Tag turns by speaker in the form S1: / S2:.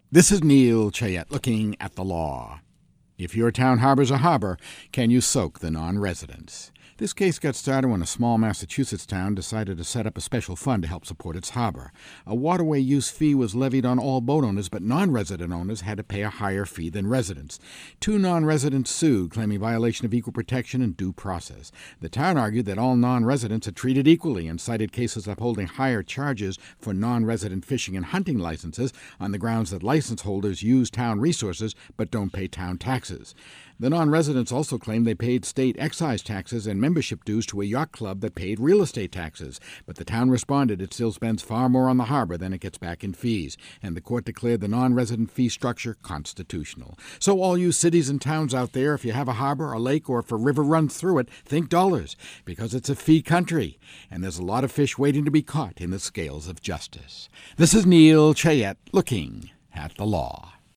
S1: This is Neil Chayette looking at the law. If your town harbors a harbor, can you soak the non-residents? This case got started when a small Massachusetts town decided to set up a special fund to help support its harbor. A waterway use fee was levied on all boat owners, but non-resident owners had to pay a higher fee than residents. Two non-residents sued, claiming violation of equal protection and due process. The town argued that all non-residents are treated equally and cited cases upholding higher charges for non-resident fishing and hunting licenses on the grounds that license holders use town resources but don't pay town taxes. The non-residents also claimed they paid state excise taxes and membership dues to a yacht club that paid real estate taxes, but the town responded it still spends far more on the harbor than it gets back in fees, and the court declared the non-resident fee structure constitutional. So all you cities and towns out there, if you have a harbor, a lake, or if a river runs through it, think dollars, because it's a fee country, and there's a lot of fish waiting to be caught in the scales of justice. This is Neil Chayette looking at the law.